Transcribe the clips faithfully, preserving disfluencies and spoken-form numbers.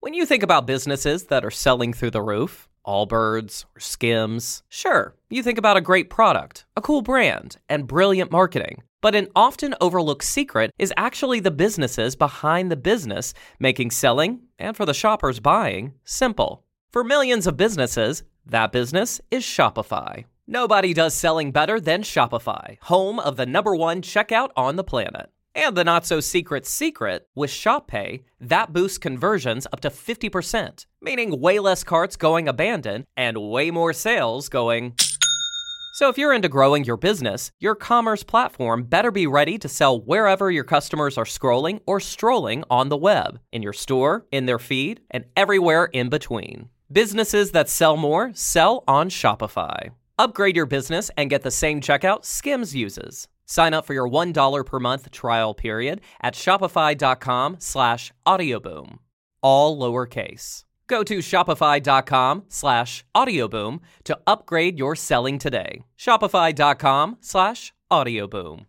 When you think about businesses that are selling through the roof, Allbirds or Skims, sure, you think about a great product, a cool brand, and brilliant marketing. But an often overlooked secret is actually the businesses behind the business, making selling, and for the shoppers buying, simple. For millions of businesses, that business is Shopify. Nobody does selling better than Shopify, home of the number one checkout on the planet. And the not-so-secret secret, with Shop Pay, that boosts conversions up to fifty percent, meaning way less carts going abandoned and way more sales going... So if you're into growing your business, your commerce platform better be ready to sell wherever your customers are scrolling or strolling on the web, in your store, in their feed, and everywhere in between. Businesses that sell more sell on Shopify. Upgrade your business and get the same checkout Skims uses. Sign up for your one dollar per month trial period at shopify.com slash audioboom. All lowercase. Go to shopify.com slash audioboom to upgrade your selling today. Shopify.com slash audioboom.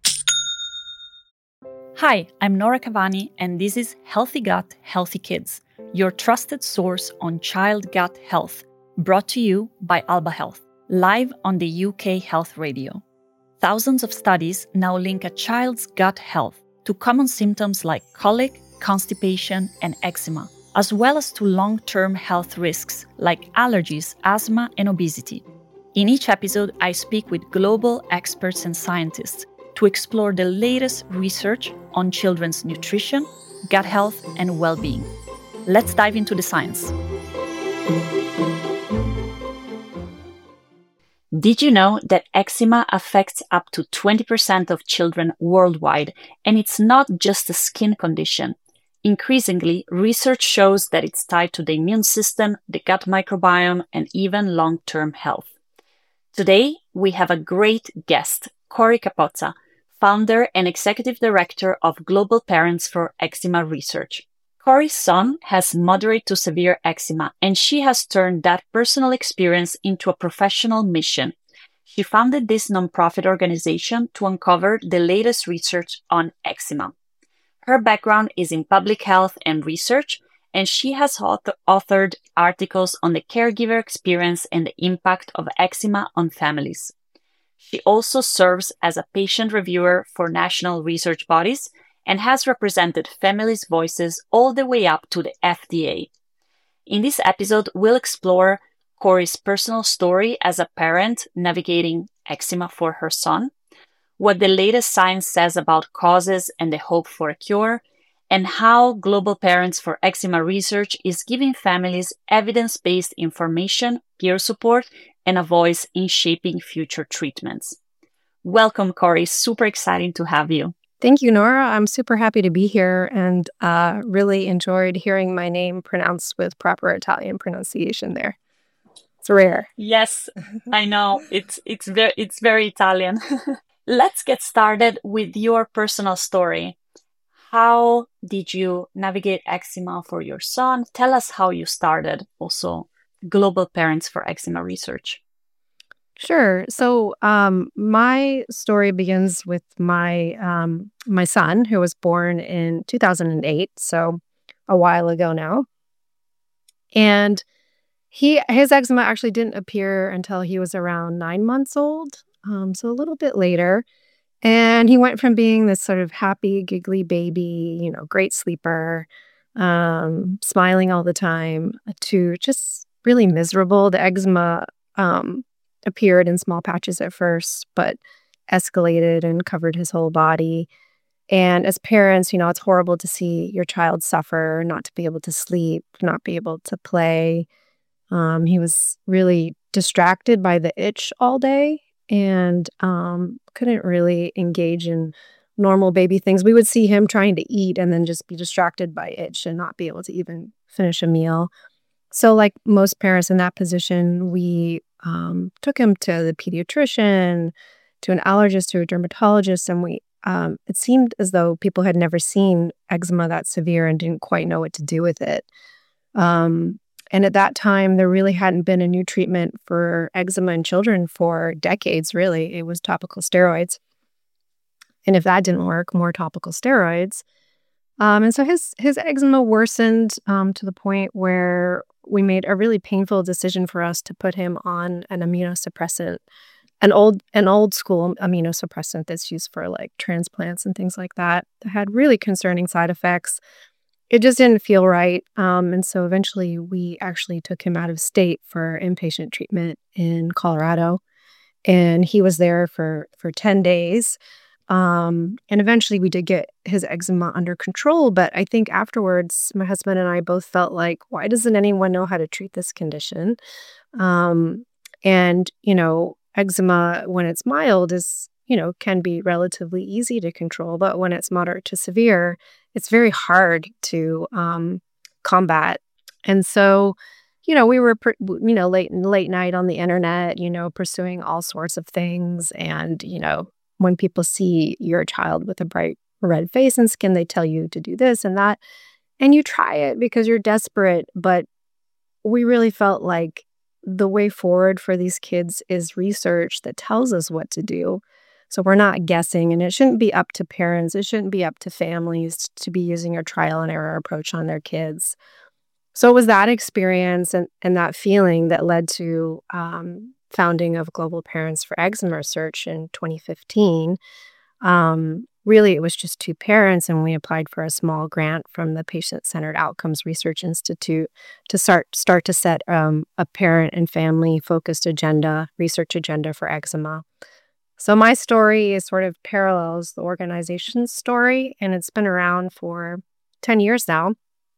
Hi, I'm Nora Cavani, and this is Healthy Gut, Healthy Kids, your trusted source on child gut health, brought to you by Alba Health, live on the U K Health Radio. Thousands of studies now link a child's gut health to common symptoms like colic, constipation, and eczema, as well as to long-term health risks like allergies, asthma, and obesity. In each episode, I speak with global experts and scientists to explore the latest research on children's nutrition, gut health, and well-being. Let's dive into the science. Did you know that eczema affects up to twenty percent of children worldwide, and it's not just a skin condition? Increasingly, research shows that it's tied to the immune system, the gut microbiome, and even long-term health. Today, we have a great guest, Cori Capozza, founder and executive director of Global Parents for Eczema Research. Cori's son has moderate to severe eczema, and she has turned that personal experience into a professional mission. She founded this nonprofit organization to uncover the latest research on eczema. Her background is in public health and research, and she has author- authored articles on the caregiver experience and the impact of eczema on families. She also serves as a patient reviewer for national research bodies and has represented families' voices all the way up to the F D A. In this episode, we'll explore Cori's personal story as a parent navigating eczema for her son, what the latest science says about causes and the hope for a cure, and how Global Parents for Eczema Research is giving families evidence-based information, peer support, and a voice in shaping future treatments. Welcome, Cori. Super exciting to have you. Thank you, Nora. I'm super happy to be here and uh, really enjoyed hearing my name pronounced with proper Italian pronunciation there. It's rare. Yes, I know. It's it's very it's very Italian. Let's get started with your personal story. How did you navigate eczema for your son? Tell us how you started also Global Parents for Eczema Research. Sure. So um, my story begins with my um, my son, who was born in two thousand eight, so a while ago now. And he his eczema actually didn't appear until he was around nine months old, um, so a little bit later. And he went from being this sort of happy, giggly baby, you know, great sleeper, um, smiling all the time, to just really miserable. The eczema um, appeared in small patches at first, but escalated and covered his whole body. And as parents, you know, it's horrible to see your child suffer, not to be able to sleep, not be able to play. Um, he was really distracted by the itch all day and um, couldn't really engage in normal baby things. We would see him trying to eat and then just be distracted by itch and not be able to even finish a meal. So like most parents in that position, we um, took him to the pediatrician, to an allergist, to a dermatologist, and we um, it seemed as though people had never seen eczema that severe and didn't quite know what to do with it. Um, and at that time, there really hadn't been a new treatment for eczema in children for decades, really. It was topical steroids. And if that didn't work, more topical steroids. Um, and so his his eczema worsened um, to the point where we made a really painful decision for us to put him on an immunosuppressant, an old an old school immunosuppressant that's used for like transplants and things like that. That had really concerning side effects. It just didn't feel right. Um, and so eventually we actually took him out of state for inpatient treatment in Colorado. And he was there for, for ten days. Um, and eventually we did get his eczema under control. But I think afterwards, my husband and I both felt like, why doesn't anyone know how to treat this condition? Um, and, you know, eczema, when it's mild, is, you know, can be relatively easy to control. But when it's moderate to severe, it's very hard to um, combat. And so, you know, we were, pr- you know, late late night on the internet, you know, pursuing all sorts of things. And, you know, when people see your child with a bright red face and skin, they tell you to do this and that. And you try it because you're desperate. But we really felt like the way forward for these kids is research that tells us what to do. So we're not guessing, and it shouldn't be up to parents. It shouldn't be up to families to be using a trial and error approach on their kids. So it was that experience and, and that feeling that led to um, founding of Global Parents for Eczema Research in twenty fifteen. Um, really, it was just two parents, and we applied for a small grant from the Patient-Centered Outcomes Research Institute to start start to set um, a parent and family-focused agenda, research agenda for eczema. So my story is sort of parallels the organization's story, and it's been around for ten years now.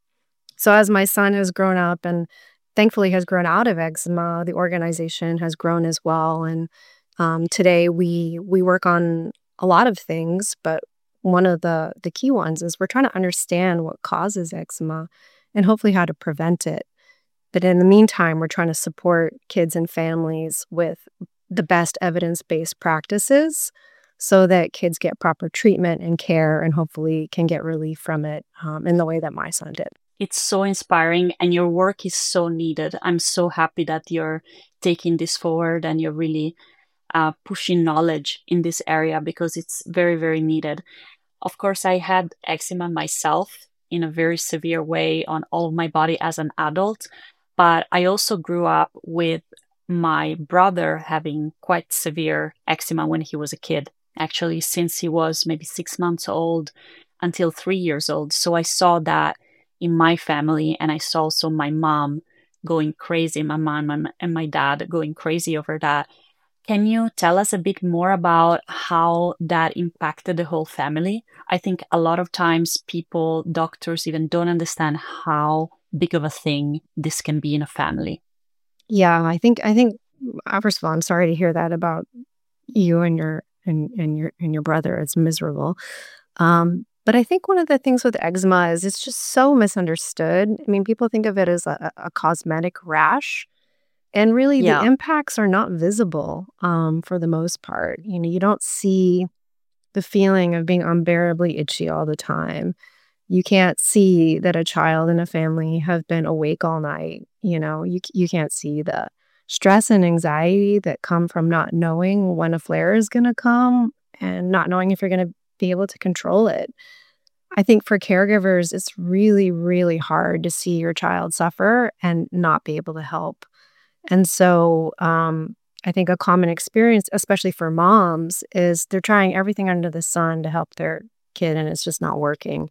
So as my son has grown up and thankfully has grown out of eczema, the organization has grown as well. And um, today we we work on a lot of things, but one of the, the key ones is we're trying to understand what causes eczema and hopefully how to prevent it. But in the meantime, we're trying to support kids and families with the best evidence-based practices so that kids get proper treatment and care and hopefully can get relief from it um, in the way that my son did. It's so inspiring and your work is so needed. I'm so happy that you're taking this forward and you're really uh, pushing knowledge in this area because it's very, very needed. Of course, I had eczema myself in a very severe way on all of my body as an adult, but I also grew up with my brother having quite severe eczema when he was a kid, actually since he was maybe six months old until three years old. So I saw that in my family, and I saw also my mom going crazy, my mom and my dad going crazy over that. Can you tell us a bit more about how that impacted the whole family? I think a lot of times people, doctors even don't understand how big of a thing this can be in a family. Yeah, I think I think uh, first of all, I'm sorry to hear that about you and your and, and your and your brother. It's miserable. Um, but I think one of the things with eczema is it's just so misunderstood. I mean, people think of it as a, a cosmetic rash, and really Yeah. the impacts are not visible um, for the most part. You know, you don't see the feeling of being unbearably itchy all the time. You can't see that a child in a family have been awake all night. You know, you you can't see the stress and anxiety that come from not knowing when a flare is going to come and not knowing if you're going to be able to control it. I think for caregivers, it's really, really hard to see your child suffer and not be able to help. And so um, I think a common experience, especially for moms, is they're trying everything under the sun to help their kid, and it's just not working.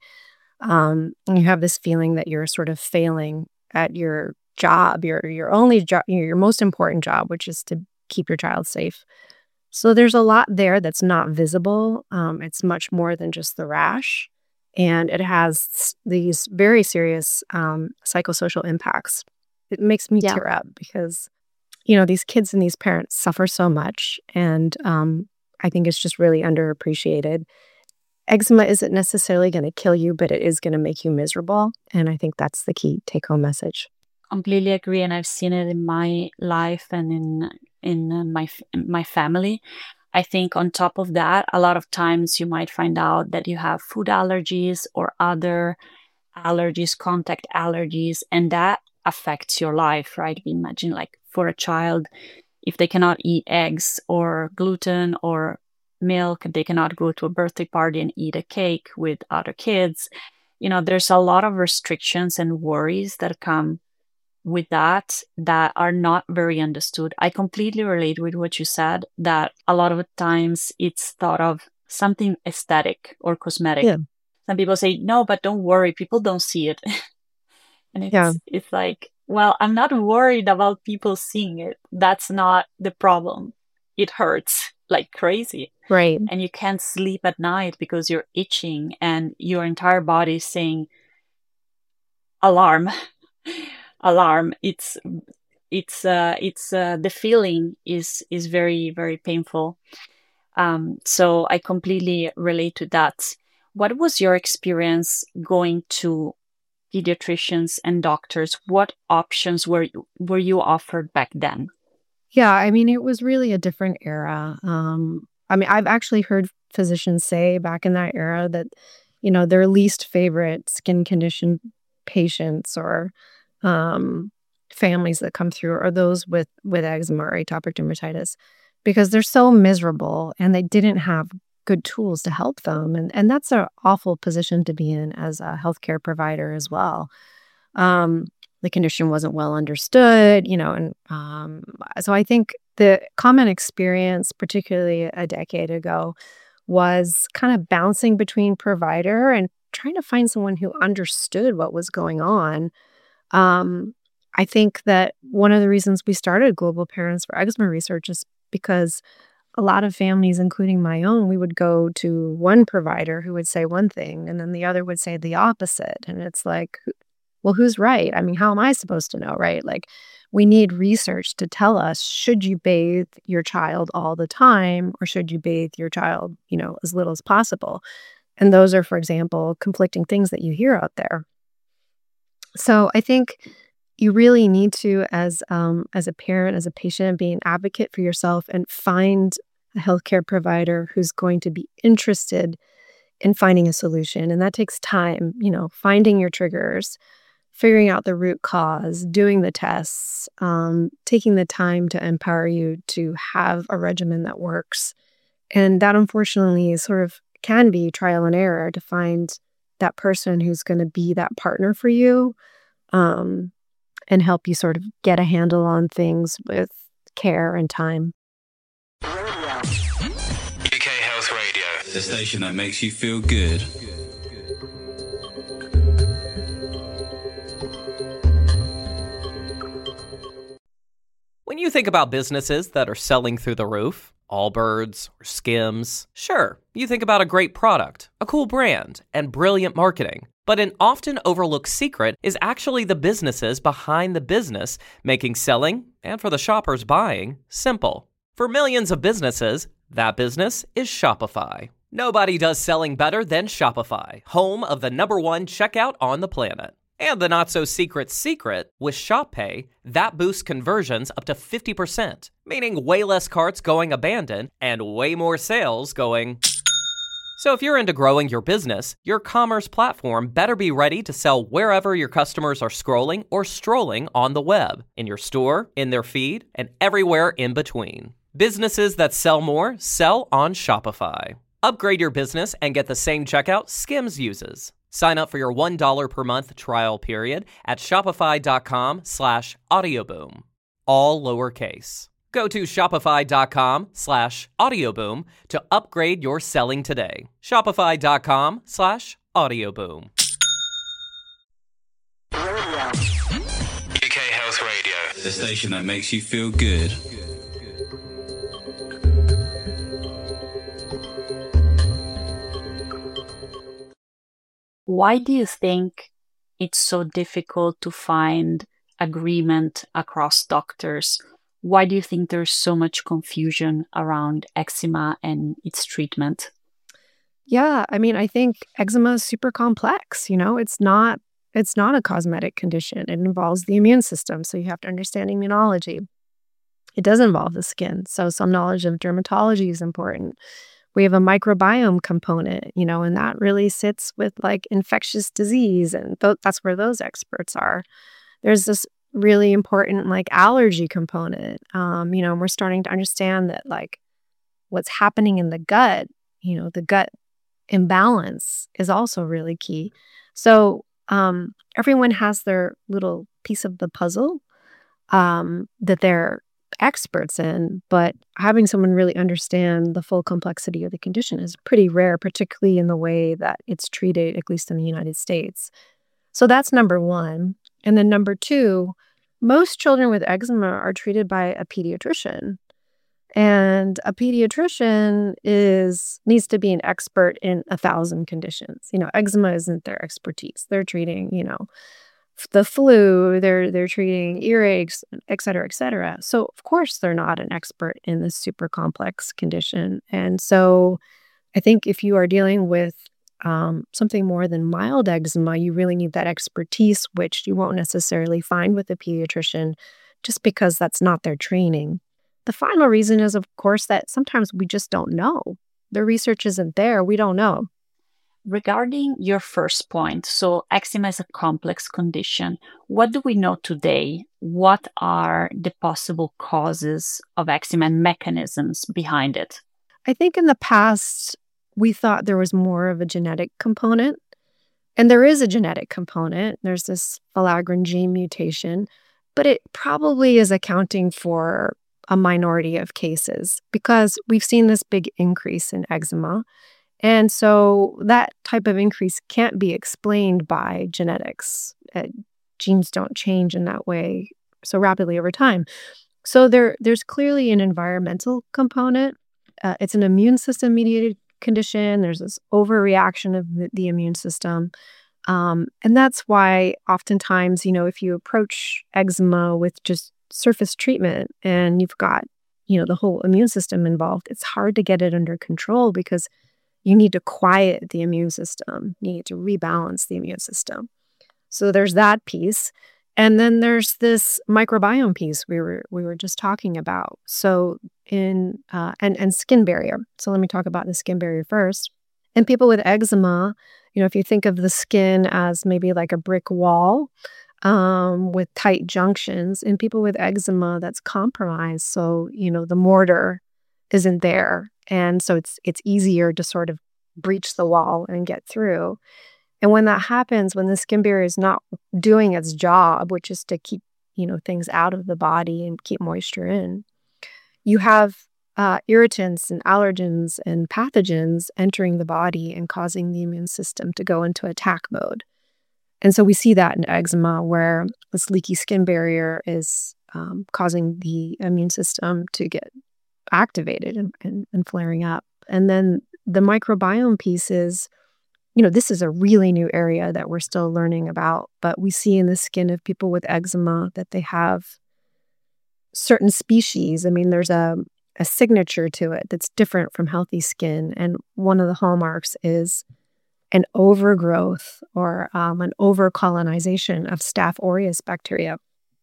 Um, and you have this feeling that you're sort of failing at your job, your your only job, your most important job, which is to keep your child safe. So there's a lot there that's not visible. Um, it's much more than just the rash, and it has these very serious um, psychosocial impacts. It makes me Yeah. tear up because, you know, these kids and these parents suffer so much, and um, I think it's just really underappreciated. Eczema isn't necessarily going to kill you, but it is going to make you miserable. And I think that's the key take-home message. Completely agree, and I've seen it in my life and in in uh, my f- my family. I think on top of that, a lot of times you might find out that you have food allergies or other allergies, contact allergies, and that affects your life, right? Imagine like for a child, if they cannot eat eggs or gluten or milk, they cannot go to a birthday party and eat a cake with other kids. you know, there's a lot of restrictions and worries that come with that that are not very understood. I completely relate with what you said, that a lot of times it's thought of something aesthetic or cosmetic. Yeah. Some people say, no, but don't worry, people don't see it. And it's Yeah. it's like, well, I'm not worried about people seeing it. That's not the problem. It hurts like crazy. Right. And you can't sleep at night because you're itching and your entire body is saying, alarm, alarm. It's it's uh it's uh the feeling is is very, very painful. Um, so I completely relate to that. What was your experience going to pediatricians and doctors? What options were you, were you offered back then? Yeah, I mean, it was really a different era. Um, I mean, I've actually heard physicians say back in that era that, you know, their least favorite skin condition patients or um, families that come through are those with with eczema or atopic dermatitis, because they're so miserable and they didn't have good tools to help them, and and that's an awful position to be in as a healthcare provider as well. Um, the condition wasn't well understood, you know, and um, so I think the common experience, particularly a decade ago, was kind of bouncing between provider and trying to find someone who understood what was going on. Um, I think that one of the reasons we started Global Parents for Eczema Research is because a lot of families, including my own, we would go to one provider who would say one thing and then the other would say the opposite. And it's like, well, who's right? I mean, how am I supposed to know, right? Like, we need research to tell us, should you bathe your child all the time or should you bathe your child, you know, as little as possible? And those are, for example, conflicting things that you hear out there. So I think you really need to, as um, as a parent, as a patient, be an advocate for yourself and find a healthcare provider who's going to be interested in finding a solution. And that takes time, you know, finding your triggers, figuring out the root cause, doing the tests, um, taking the time to empower you to have a regimen that works. And that, unfortunately, is sort of can be trial and error to find that person who's going to be that partner for you, um, and help you sort of get a handle on things with care and time. U K Health Radio, the station that makes you feel good. When you think about businesses that are selling through the roof, Allbirds or Skims, sure, you think about a great product, a cool brand, and brilliant marketing. But an often overlooked secret is actually the businesses behind the business, making selling, and for the shoppers buying, simple. For millions of businesses, that business is Shopify. Nobody does selling better than Shopify, home of the number one checkout on the planet. And the not-so-secret secret, with Shop Pay, that boosts conversions up to fifty percent, meaning way less carts going abandoned and way more sales going... So if you're into growing your business, your commerce platform better be ready to sell wherever your customers are scrolling or strolling on the web, in your store, in their feed, and everywhere in between. Businesses that sell more sell on Shopify. Upgrade your business and get the same checkout Skims uses. Sign up for your one dollar per month trial period at shopify.com slash audioboom. All lowercase. Go to shopify.com slash audioboom to upgrade your selling today. Shopify.com slash audioboom. U K Health Radio, the station that makes you feel good. Why do you think it's so difficult to find agreement across doctors? Why do you think there's so much confusion around eczema and its treatment? Yeah, I mean, I think eczema is super complex. You know, it's not it's not a cosmetic condition. It involves the immune system, so you have to understand immunology. It does involve the skin, so some knowledge of dermatology is important. We have a microbiome component, you know, and that really sits with like infectious disease, and th- that's where those experts are. There's this really important like allergy component, um, you know, and we're starting to understand that like what's happening in the gut, you know, the gut imbalance is also really key. So um, everyone has their little piece of the puzzle um, that they're experts in, but having someone really understand the full complexity of the condition is pretty rare, particularly in the way that it's treated, at least in the United States. So that's number one. And then number two, most children with eczema are treated by a pediatrician. And a pediatrician is needs to be an expert in a thousand conditions. You know, eczema isn't their expertise. They're treating, you know, the flu, they're they're treating earaches, et cetera, et cetera. So of course they're not an expert in this super complex condition. And so I think if you are dealing with um, something more than mild eczema, you really need that expertise, which you won't necessarily find with a pediatrician just because that's not their training. The final reason is, of course, that sometimes we just don't know. The research isn't there. We don't know. Regarding your first point, so eczema is a complex condition. What do we know today? What are the possible causes of eczema and mechanisms behind it? I think in the past, we thought there was more of a genetic component. And there is a genetic component. There's this filaggrin gene mutation, but it probably is accounting for a minority of cases because we've seen this big increase in eczema. And so that type of increase can't be explained by genetics. Uh, genes don't change in that way so rapidly over time. So there, there's clearly an environmental component. Uh, it's an immune system mediated condition. There's this overreaction of the, the immune system. Um, and that's why oftentimes, you know, if you approach eczema with just surface treatment and you've got, you know, the whole immune system involved, it's hard to get it under control because you need to quiet the immune system. You need to rebalance the immune system. So there's that piece. And then there's this microbiome piece we were we were just talking about. So in uh, and and skin barrier. So let me talk about the skin barrier first. In people with eczema, you know, if you think of the skin as maybe like a brick wall um, with tight junctions, in people with eczema, that's compromised. So you know the mortar isn't there, and so it's it's easier to sort of breach the wall and get through. And when that happens, when the skin barrier is not doing its job, which is to keep, you know, things out of the body and keep moisture in, you have uh, irritants and allergens and pathogens entering the body and causing the immune system to go into attack mode. And so we see that in eczema where this leaky skin barrier is um, causing the immune system to get activated and, and, and flaring up. And then the microbiome piece is, you know, this is a really new area that we're still learning about, but we see in the skin of people with eczema that they have certain species. I mean, there's a, a signature to it that's different from healthy skin. And one of the hallmarks is an overgrowth or um, an overcolonization of Staph aureus bacteria.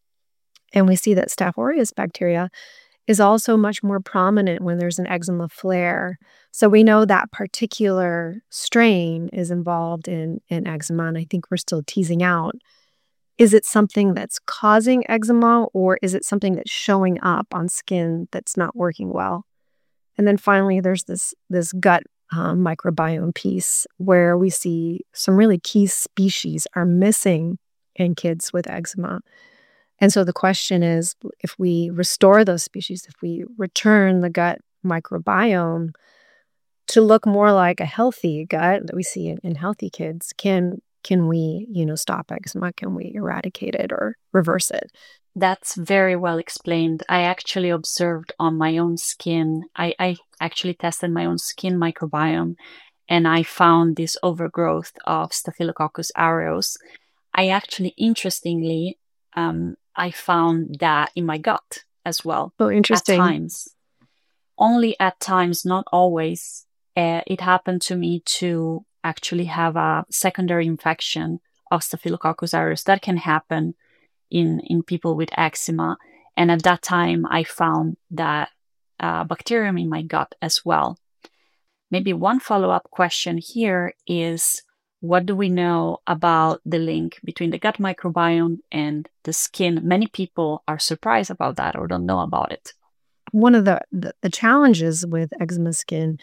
And we see that Staph aureus bacteria is also much more prominent when there's an eczema flare. So we know that particular strain is involved in, in eczema, and I think we're still teasing out, is it something that's causing eczema or is it something that's showing up on skin that's not working well? And then finally, there's this, this gut um, microbiome piece where we see some really key species are missing in kids with eczema. And so the question is, if we restore those species, if we return the gut microbiome to look more like a healthy gut that we see in, in healthy kids, can can we, you know, stop eczema? Can we eradicate it or reverse it? That's very well explained. I actually observed on my own skin. I, I actually tested my own skin microbiome, and I found this overgrowth of Staphylococcus aureus. I actually, interestingly, um, I found that in my gut as well. Oh, interesting. At times. Only at times, not always. Uh, it happened to me to actually have a secondary infection of Staphylococcus aureus. That can happen in, in people with eczema. And at that time, I found that uh, bacterium in my gut as well. Maybe one follow-up question here is, what do we know about the link between the gut microbiome and the skin? Many people are surprised about that or don't know about it. One of the, the, the challenges with eczema skin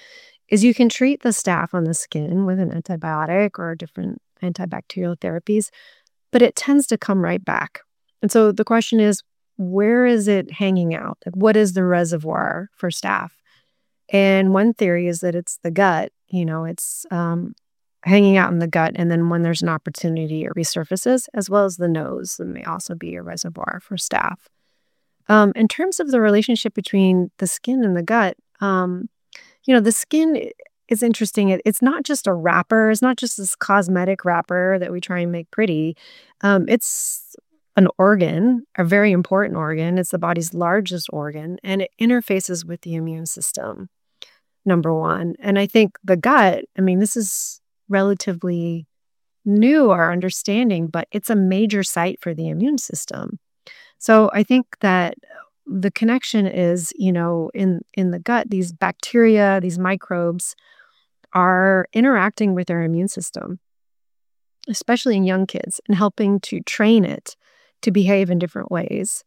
is you can treat the staph on the skin with an antibiotic or different antibacterial therapies, but it tends to come right back. And so the question is, where is it hanging out? Like, what is the reservoir for staph? And one theory is that it's the gut. You know, it's um, hanging out in the gut, and then when there's an opportunity, it resurfaces, as well as the nose. It may also be a reservoir for staph. Um, in terms of the relationship between the skin and the gut, um, you know, the skin is interesting. It, it's not just a wrapper. It's not just this cosmetic wrapper that we try and make pretty. Um, it's an organ, a very important organ. It's the body's largest organ, and it interfaces with the immune system, number one. And I think the gut, I mean, this is relatively new, our understanding, but it's a major site for the immune system. So I think that the connection is, you know, in, in the gut, these bacteria, these microbes are interacting with our immune system, especially in young kids, and helping to train it to behave in different ways.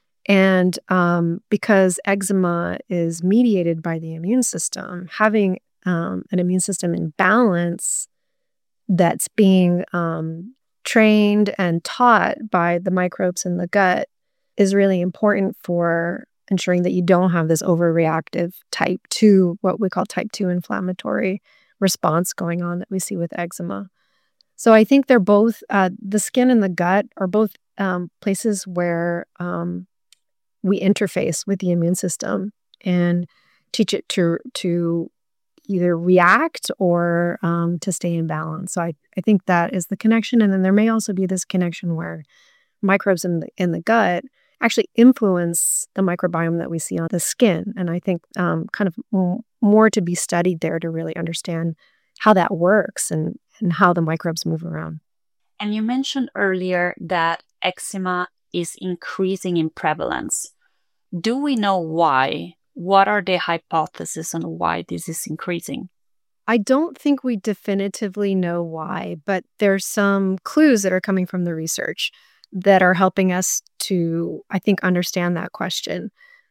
And um, because eczema is mediated by the immune system, having um, an immune system in balance that's being um, trained and taught by the microbes in the gut is really important for ensuring that you don't have this overreactive type two, what we call type two inflammatory response going on that we see with eczema. So I think they're both, uh, the skin and the gut are both um, places where um, we interface with the immune system and teach it to to either react or um, to stay in balance. So I, I think that is the connection. And then there may also be this connection where microbes in the, in the gut actually influence the microbiome that we see on the skin. And I think um, kind of m- more to be studied there to really understand how that works and, and how the microbes move around. And you mentioned earlier that eczema is increasing in prevalence. Do we know why? What are the hypotheses on why this is increasing? I don't think we definitively know why, but there's some clues that are coming from the research that are helping us to, I think, understand that question.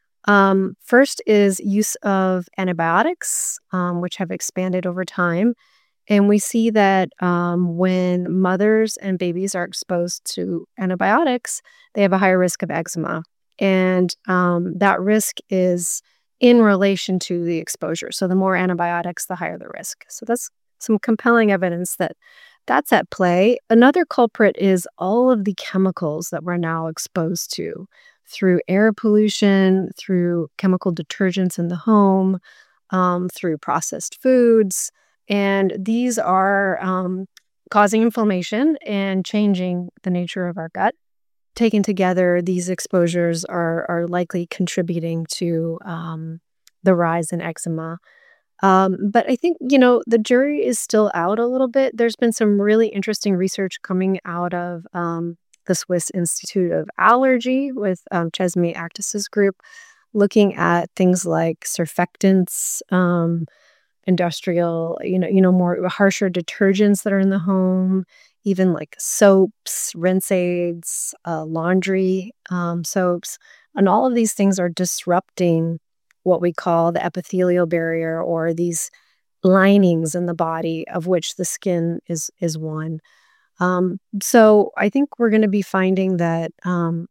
Um, first is use of antibiotics, um, which have expanded over time. And we see that um, when mothers and babies are exposed to antibiotics, they have a higher risk of eczema. And um, that risk is in relation to the exposure. So the more antibiotics, the higher the risk. So that's some compelling evidence that that's at play. Another culprit is all of the chemicals that we're now exposed to through air pollution, through chemical detergents in the home, um, through processed foods. And these are um, causing inflammation and changing the nature of our gut. Taken together, these exposures are, are likely contributing to um, the rise in eczema. Um, but I think, you know, the jury is still out a little bit. There's been some really interesting research coming out of um, the Swiss Institute of Allergy with um, Chesme Actis's group, looking at things like surfactants, um, industrial, you know, you know, more harsher detergents that are in the home, even like soaps, rinse aids, uh, laundry um, soaps. And all of these things are disrupting what we call the epithelial barrier, or these linings in the body, of which the skin is is one. Um, so I think we're going to be finding that um,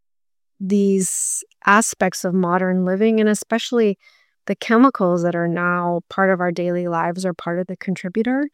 these aspects of modern living, and especially the chemicals that are now part of our daily lives, are part of the contributor,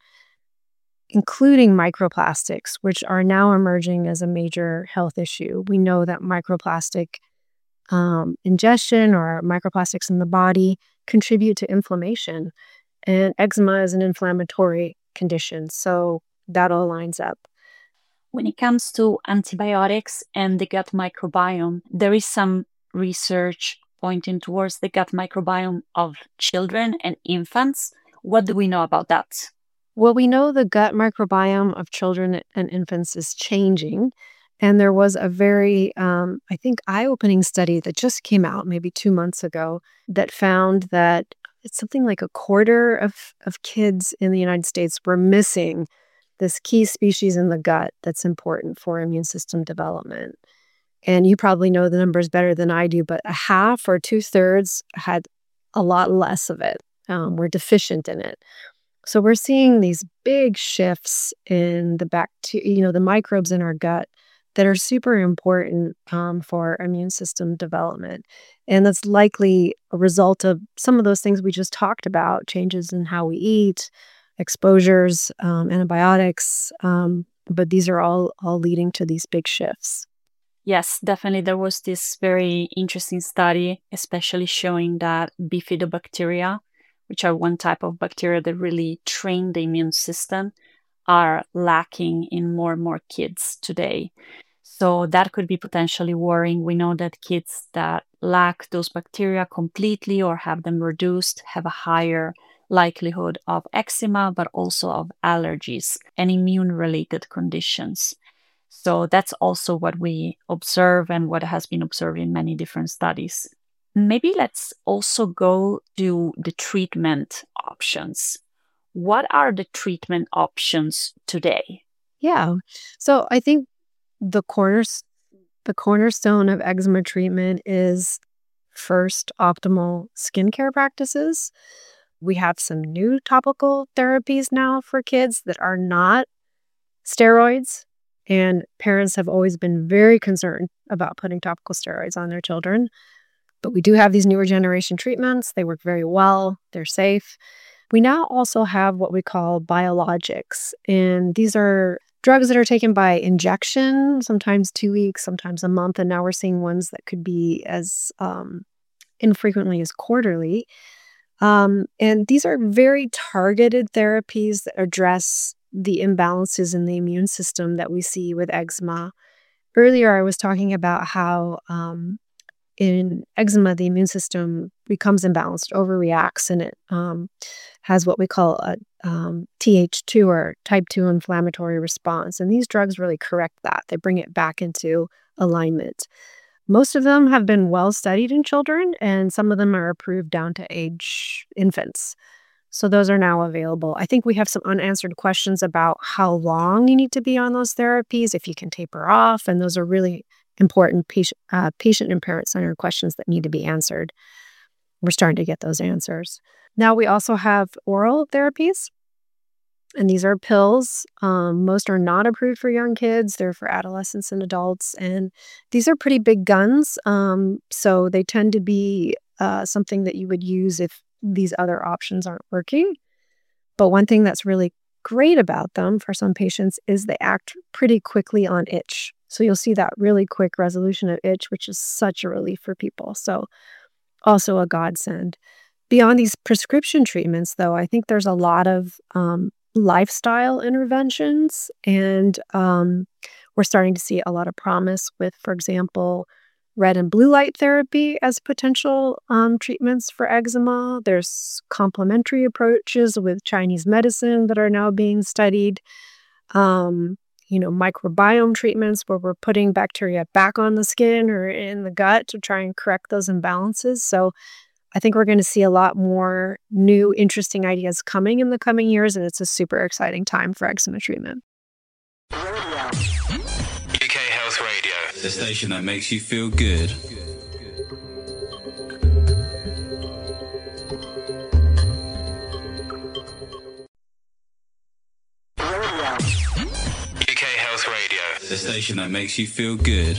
including microplastics, which are now emerging as a major health issue. We know that microplastic um, ingestion or microplastics in the body contribute to inflammation, and eczema is an inflammatory condition. So that all lines up. When it comes to antibiotics and the gut microbiome, there is some research pointing towards the gut microbiome of children and infants. What do we know about that? Well, we know the gut microbiome of children and infants is changing. And there was a very, um, I think, eye-opening study that just came out maybe two months ago that found that it's something like a quarter of, of kids in the United States were missing this key species in the gut that's important for immune system development. And you probably know the numbers better than I do, but a half or two-thirds had a lot less of it. Um, we're deficient in it. So we're seeing these big shifts in the bacteria, you know, the microbes in our gut that are super important um, for immune system development. And that's likely a result of some of those things we just talked about, changes in how we eat, exposures, um, antibiotics. Um, but these are all all leading to these big shifts. Yes, definitely. There was this very interesting study, especially showing that bifidobacteria, which are one type of bacteria that really train the immune system, are lacking in more and more kids today. So that could be potentially worrying. We know that kids that lack those bacteria completely or have them reduced have a higher likelihood of eczema, but also of allergies and immune-related conditions. So that's also what we observe and what has been observed in many different studies. Maybe let's also go to the treatment options. What are the treatment options today? Yeah. So I think the corners the cornerstone of eczema treatment is first optimal skincare practices. We have some new topical therapies now for kids that are not steroids, and parents have always been very concerned about putting topical steroids on their children. But we do have these newer generation treatments. They work very well. They're safe. We now also have what we call biologics, and these are drugs that are taken by injection, sometimes two weeks, sometimes a month, and now we're seeing ones that could be as um, infrequently as quarterly. Um, and these are very targeted therapies that address the imbalances in the immune system that we see with eczema. Earlier, I was talking about how um, in eczema, the immune system becomes imbalanced, overreacts, and it um, has what we call a um, T H two or type two inflammatory response. And these drugs really correct that. They bring it back into alignment. Most of them have been well studied in children, and some of them are approved down to age infants. So those are now available. I think we have some unanswered questions about how long you need to be on those therapies, if you can taper off, and those are really important patient, uh, patient and parent-centered questions that need to be answered. We're starting to get those answers. Now we also have oral therapies, and these are pills. Um, most are not approved for young kids. They're for adolescents and adults, and these are pretty big guns. Um, so they tend to be uh, something that you would use if these other options aren't working. But one thing that's really great about them for some patients is they act pretty quickly on itch. So you'll see that really quick resolution of itch, which is such a relief for people. So also a godsend. Beyond these prescription treatments, though, I think there's a lot of um, lifestyle interventions, and um, we're starting to see a lot of promise with, for example, red and blue light therapy as potential um, treatments for eczema. There's complementary approaches with Chinese medicine that are now being studied. Um, you know, microbiome treatments where we're putting bacteria back on the skin or in the gut to try and correct those imbalances. So I think we're going to see a lot more new, interesting ideas coming in the coming years, and it's a super exciting time for eczema treatment. U K Health Radio, the station that makes you feel good. U K Health Radio, the station that makes you feel good.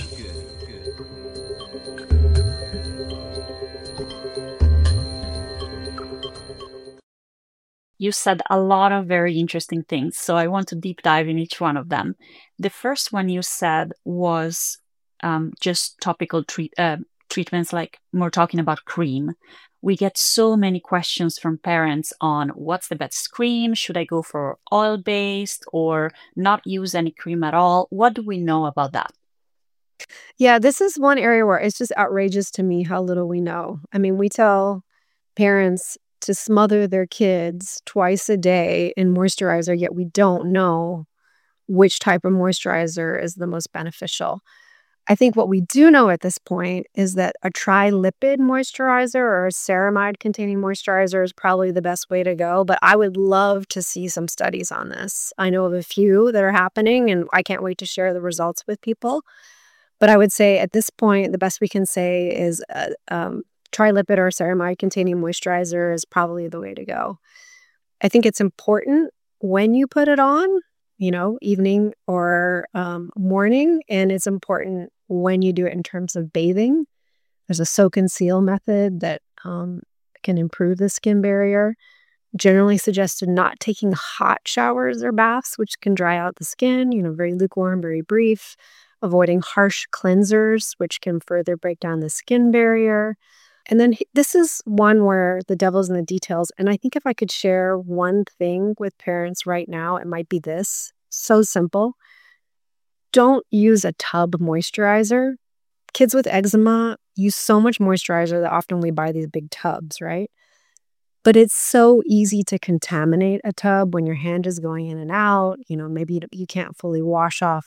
You said a lot of very interesting things, so I want to deep dive in each one of them. The first one you said was um, just topical treat, uh, treatments, like we're talking about cream. We get so many questions from parents on what's the best cream? Should I go for oil-based or not use any cream at all? What do we know about that? Yeah, this is one area where it's just outrageous to me how little we know. I mean, we tell parents to smother their kids twice a day in moisturizer, yet we don't know which type of moisturizer is the most beneficial. I think what we do know at this point is that a tri-lipid moisturizer or a ceramide-containing moisturizer is probably the best way to go, but I would love to see some studies on this. I know of a few that are happening, and I can't wait to share the results with people. But I would say at this point, the best we can say is uh, um, tri-lipid or ceramide-containing moisturizer is probably the way to go. I think it's important when you put it on, you know, evening or um, morning, and it's important when you do it in terms of bathing. There's a soak and seal method that um, can improve the skin barrier. Generally suggested not taking hot showers or baths, which can dry out the skin, you know, very lukewarm, very brief. Avoiding harsh cleansers, which can further break down the skin barrier. And then he- this is one where the devil's in the details. And I think if I could share one thing with parents right now, it might be this. So simple. Don't use a tub moisturizer. Kids with eczema use so much moisturizer that often we buy these big tubs, right? But it's so easy to contaminate a tub when your hand is going in and out. You know, maybe you can't fully wash off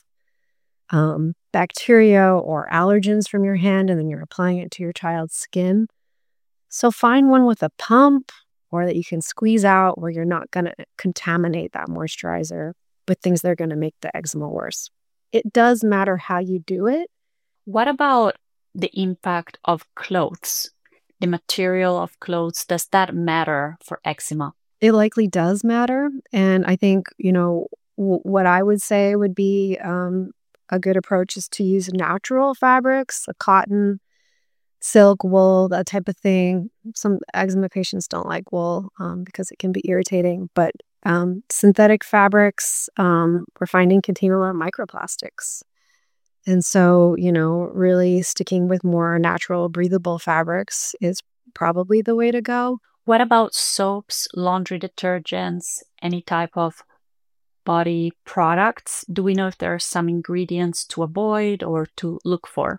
um, bacteria or allergens from your hand, and then you're applying it to your child's skin. So find one with a pump or that you can squeeze out where you're not going to contaminate that moisturizer with things that are going to make the eczema worse. It does matter how you do it. What about the impact of clothes? The material of clothes, does that matter for eczema? It likely does matter. And I think, you know, w- what I would say would be um, a good approach is to use natural fabrics, a cotton, silk, wool, that type of thing. Some eczema patients don't like wool um, because it can be irritating, but um, synthetic fabrics, um, we're finding contain a lot of microplastics. And so, you know, really sticking with more natural, breathable fabrics is probably the way to go. What about soaps, laundry detergents, any type of body products? Do we know if there are some ingredients to avoid or to look for?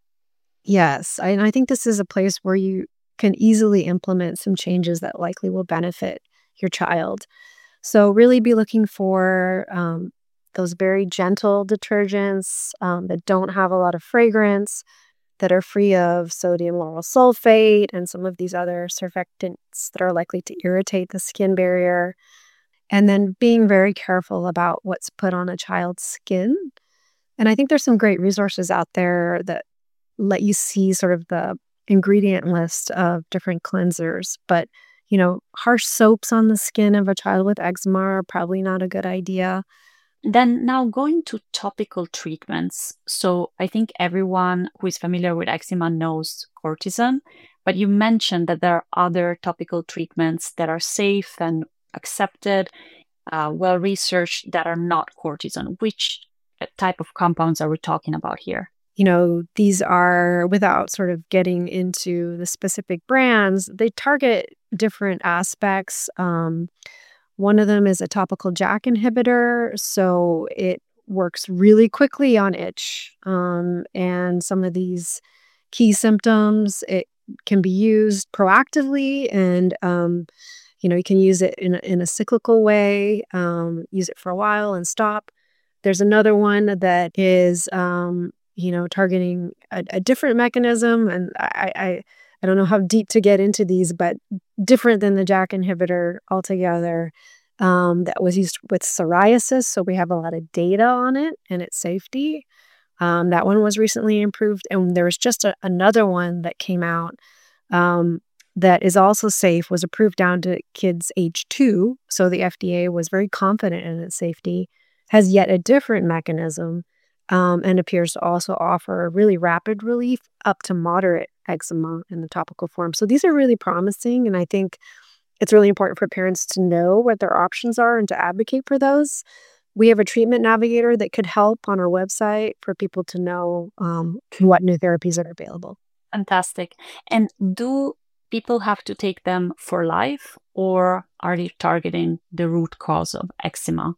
Yes. I, and I think this is a place where you can easily implement some changes that likely will benefit your child. So really be looking for um, those very gentle detergents um, that don't have a lot of fragrance, that are free of sodium lauryl sulfate and some of these other surfactants that are likely to irritate the skin barrier. And then being very careful about what's put on a child's skin. And I think there's some great resources out there that let you see sort of the ingredient list of different cleansers. But, you know, harsh soaps on the skin of a child with eczema are probably not a good idea. Then now going to topical treatments. So I think everyone who is familiar with eczema knows cortisone, but you mentioned that there are other topical treatments that are safe and accepted, uh, well-researched, that are not cortisone. Which type of compounds are we talking about here? You know, these are, without sort of getting into the specific brands, they target different aspects. Um, one of them is a topical J A K inhibitor, so it works really quickly on itch. Um, and some of these key symptoms, it can be used proactively, and um, you know, you can use it in a, in a cyclical way, um, use it for a while and stop. There's another one that is, um, you know, targeting a, a different mechanism, and I, I, I don't know how deep to get into these, but different than the J A K inhibitor altogether. Um, that was used with psoriasis, so we have a lot of data on it and its safety. Um, that one was recently improved, and there was just a, another one that came out um, that is also safe, was approved down to kids age two, so the F D A was very confident in its safety, has yet a different mechanism, um, and appears to also offer really rapid relief up to moderate eczema in the topical form. So these are really promising, and I think it's really important for parents to know what their options are and to advocate for those. We have a treatment navigator that could help on our website for people to know um, what new therapies are available. Fantastic. And do people have to take them for life, or are they targeting the root cause of eczema?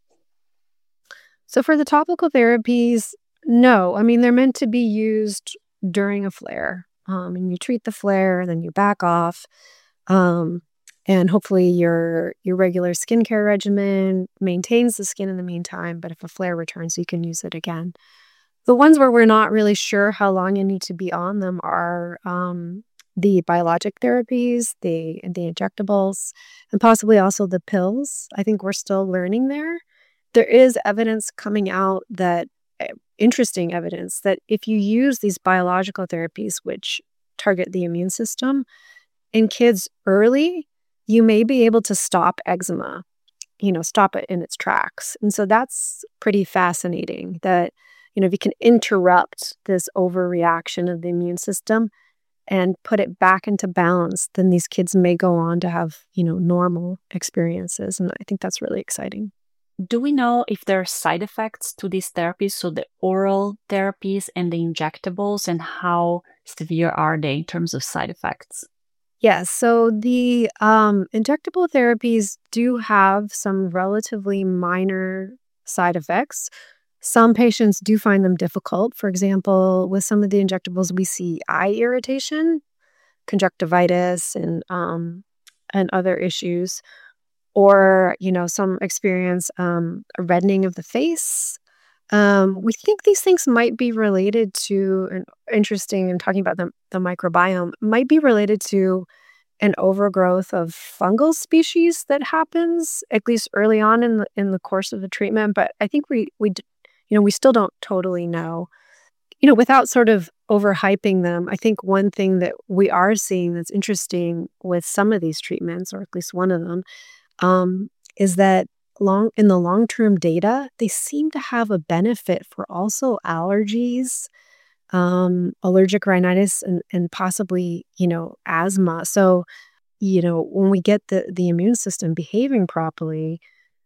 So for the topical therapies, no. I mean, they're meant to be used during a flare. Um, and you treat the flare, then you back off. Um, and hopefully your your regular skincare regimen maintains the skin in the meantime. But if a flare returns, you can use it again. The ones where we're not really sure how long you need to be on them are um, the biologic therapies, the the injectables, and possibly also the pills. I think we're still learning there. There is evidence coming out that, interesting evidence, that if you use these biological therapies, which target the immune system in kids early, you may be able to stop eczema, you know, stop it in its tracks. And so that's pretty fascinating that, you know, if you can interrupt this overreaction of the immune system and put it back into balance, then these kids may go on to have, you know, normal experiences. And I think that's really exciting. Do we know if there are side effects to these therapies, so the oral therapies and the injectables, and how severe are they in terms of side effects? Yes, so the um, injectable therapies do have some relatively minor side effects. Some patients do find them difficult. For example, with some of the injectables, we see eye irritation, conjunctivitis, and um, and other issues. Or, you know, some experience um, a reddening of the face. Um, we think these things might be related to, and interesting in talking about the, the microbiome, might be related to an overgrowth of fungal species that happens, at least early on in the, in the course of the treatment. But I think we, we, d- you know, we still don't totally know. You know, without sort of overhyping them, I think one thing that we are seeing that's interesting with some of these treatments, or at least one of them, um, is that long in the long-term data, they seem to have a benefit for also allergies, um, allergic rhinitis, and, and possibly, you know, asthma. So, you know, when we get the, the immune system behaving properly,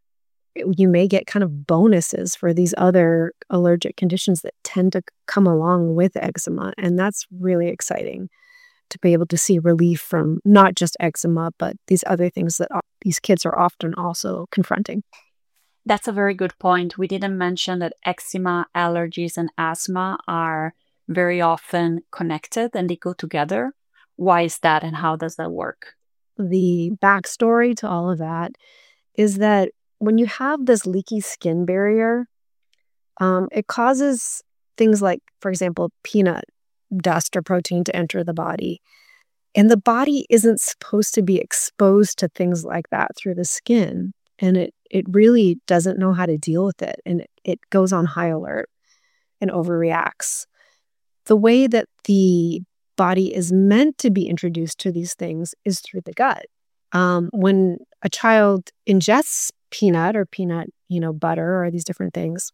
you may get kind of bonuses for these other allergic conditions that tend to come along with eczema. And that's really exciting to be able to see relief from not just eczema, but these other things that o- these kids are often also confronting. That's a very good point. We didn't mention that eczema, allergies, and asthma are very often connected and they go together. Why is that, and how does that work? The backstory to all of that is that when you have this leaky skin barrier, um, it causes things like, for example, peanut dust or protein to enter the body. And the body isn't supposed to be exposed to things like that through the skin. And it, it really doesn't know how to deal with it. And it, it goes on high alert and overreacts. The way that the body is meant to be introduced to these things is through the gut. Um, when a child ingests peanut or peanut, you know, butter or these different things,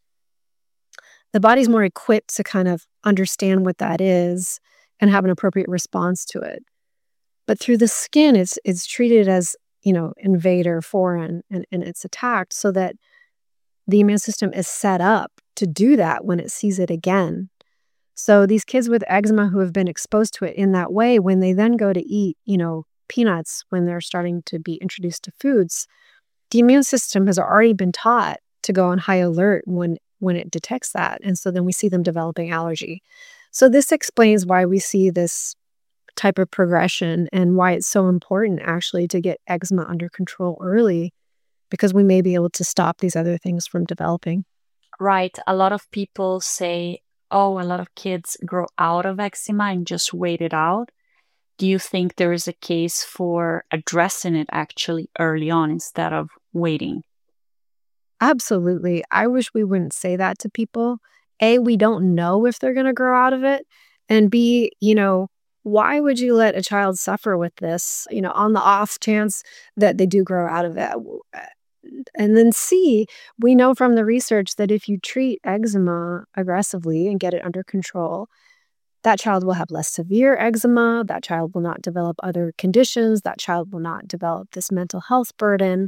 the body's more equipped to kind of understand what that is and have an appropriate response to it. But through the skin, it's it's treated as, you know, invader, foreign, and, and it's attacked so that the immune system is set up to do that when it sees it again. So these kids with eczema who have been exposed to it in that way, when they then go to eat, you know, peanuts, when they're starting to be introduced to foods, the immune system has already been taught to go on high alert when when it detects that. And so then we see them developing allergy. So this explains why we see this type of progression and why it's so important actually to get eczema under control early, because we may be able to stop these other things from developing. Right. A lot of people say, oh, a lot of kids grow out of eczema and just wait it out. Do you think there is a case for addressing it actually early on instead of waiting? Absolutely. I wish we wouldn't say that to people. A, we don't know if they're going to grow out of it. And B, you know, why would you let a child suffer with this, you know, on the off chance that they do grow out of it? And then C, we know from the research that if you treat eczema aggressively and get it under control, that child will have less severe eczema, that child will not develop other conditions, that child will not develop this mental health burden.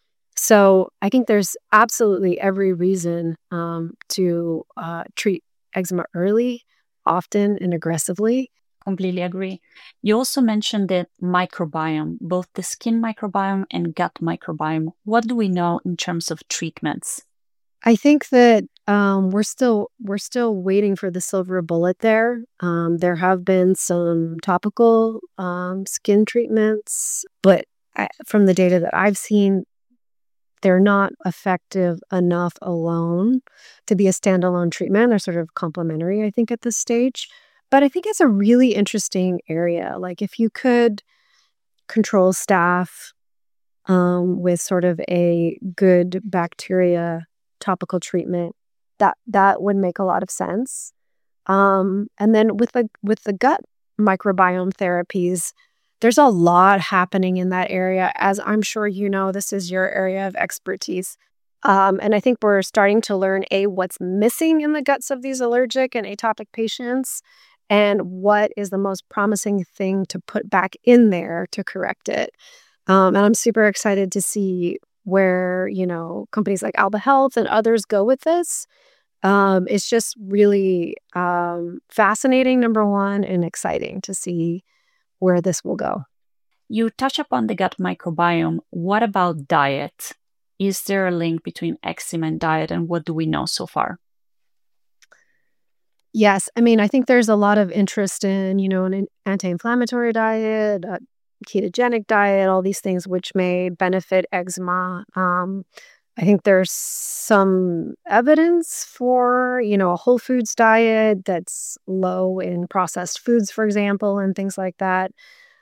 So I think there's absolutely every reason um, to uh, treat eczema early, often, and aggressively. Completely agree. You also mentioned the microbiome, both the skin microbiome and gut microbiome. What do we know in terms of treatments? I think that um, we're still we're still waiting for the silver bullet there. Um, there have been some topical um, skin treatments, but I, from the data that I've seen, they're not effective enough alone to be a standalone treatment. They're sort of complementary, I think, at this stage. But I think it's a really interesting area. Like if you could control staph um, with sort of a good bacteria topical treatment, that that would make a lot of sense. Um, and then with the with the gut microbiome therapies. There's a lot happening in that area. As I'm sure you know, this is your area of expertise. Um, and I think we're starting to learn, A, what's missing in the guts of these allergic and atopic patients, and what is the most promising thing to put back in there to correct it. Um, and I'm super excited to see where, you know, companies like Alba Health and others go with this. Um, it's just really um, fascinating, number one, and exciting to see where this will go. You touch upon the gut microbiome. What about diet? Is there a link between eczema and diet, and what do we know so far? Yes. I mean, I think there's a lot of interest in, you know, an anti-inflammatory diet, a ketogenic diet, all these things which may benefit eczema. Um, I think there's some evidence for, you know, a whole foods diet that's low in processed foods, for example, and things like that.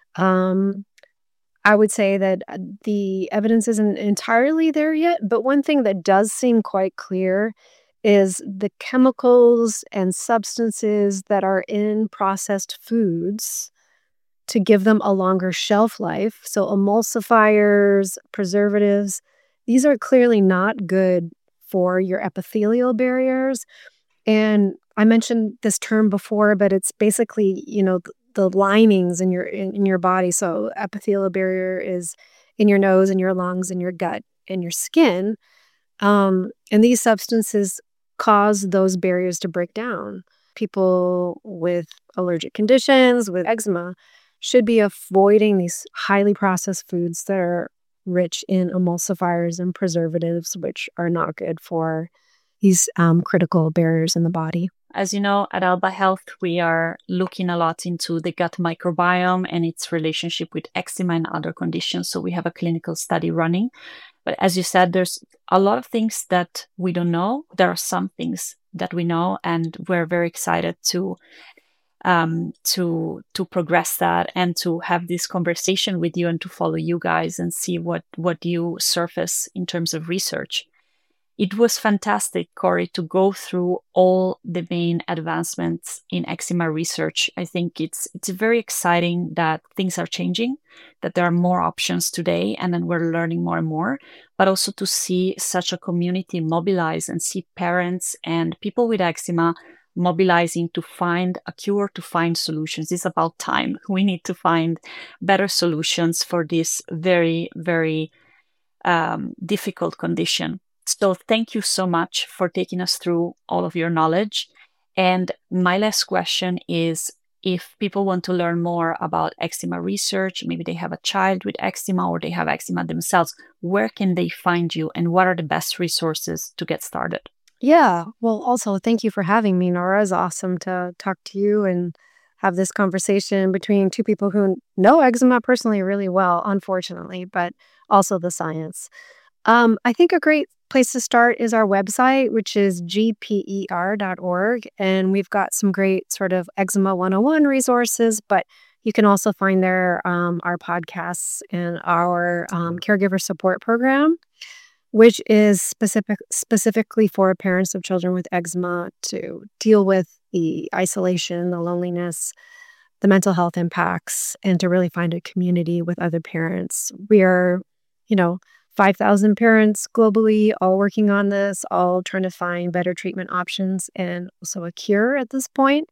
Um, I would say that the evidence isn't entirely there yet, but one thing that does seem quite clear is the chemicals and substances that are in processed foods to give them a longer shelf life. So emulsifiers, preservatives, these are clearly not good for your epithelial barriers. And I mentioned this term before, but it's basically, you know, the linings in your in, in your body. So epithelial barrier is in your nose and your lungs and your gut and your skin. Um, and these substances cause those barriers to break down. People with allergic conditions, with eczema, should be avoiding these highly processed foods that are rich in emulsifiers and preservatives, which are not good for these um, critical barriers in the body. As you know, at Alba Health, we are looking a lot into the gut microbiome and its relationship with eczema and other conditions. So we have a clinical study running. But as you said, there's a lot of things that we don't know. There are some things that we know, and we're very excited to um, to to progress that and to have this conversation with you and to follow you guys and see what what you surface in terms of research. It was fantastic, Corey, to go through all the main advancements in eczema research. I think it's it's very exciting that things are changing, that there are more options today, and then we're learning more and more, but also to see such a community mobilize and see parents and people with eczema mobilizing to find a cure, to find solutions. It's about time. We need to find better solutions for this very, very um, difficult condition. So thank you so much for taking us through all of your knowledge. And my last question is, if people want to learn more about eczema research, maybe they have a child with eczema or they have eczema themselves, where can they find you and what are the best resources to get started? Yeah. Well, also, thank you for having me, Nora. It's awesome to talk to you and have this conversation between two people who know eczema personally really well, unfortunately, but also the science. Um, I think a great place to start is our website, which is G P E R dot org. And we've got some great sort of Eczema one oh one resources, but you can also find there um, our podcasts and our um, caregiver support program, which is specific specifically for parents of children with eczema to deal with the isolation, the loneliness, the mental health impacts, and to really find a community with other parents. We are, you know, five thousand parents globally, all working on this, all trying to find better treatment options and also a cure at this point.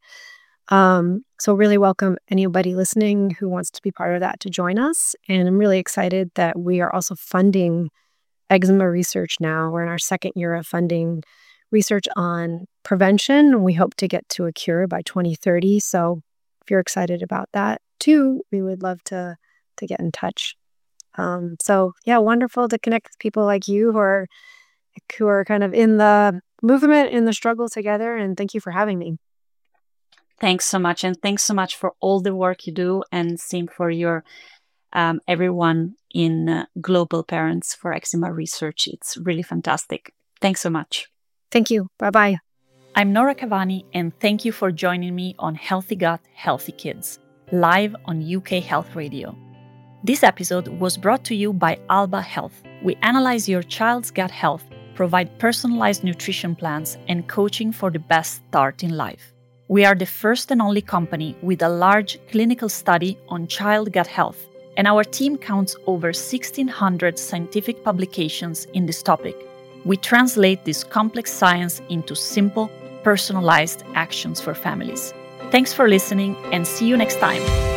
Um, so really welcome anybody listening who wants to be part of that to join us. And I'm really excited that we are also funding eczema research now. We're in our second year of funding research on prevention. We hope to get to a cure by twenty thirty. So if you're excited about that too, we would love to, to get in touch. Um, so yeah, wonderful to connect with people like you who are who are kind of in the movement, in the struggle together. And thank you for having me. Thanks so much. And thanks so much for all the work you do, and same for your um, everyone in uh, Global Parents for Eczema Research. It's really fantastic. Thanks so much. Thank you. Bye-bye. I'm Nora Cavani, and thank you for joining me on Healthy Gut, Healthy Kids, live on U K Health Radio. This episode was brought to you by Alba Health. We analyze your child's gut health, provide personalized nutrition plans, and coaching for the best start in life. We are the first and only company with a large clinical study on child gut health, and our team counts over sixteen hundred scientific publications in this topic. We translate this complex science into simple, personalized actions for families. Thanks for listening, and see you next time.